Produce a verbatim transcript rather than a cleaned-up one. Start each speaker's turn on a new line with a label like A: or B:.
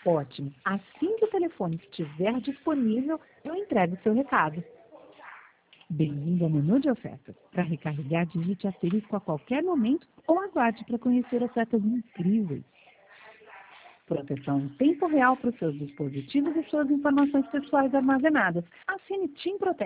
A: Ótimo. Assim que o telefone estiver disponível, eu entrego o seu recado. Bem-vindo ao menu de ofertas. Para recarregar, digite asterisco a qualquer momento ou aguarde para conhecer ofertas incríveis. Proteção em tempo real para os seus dispositivos e suas informações pessoais armazenadas. Assine TIM Protege.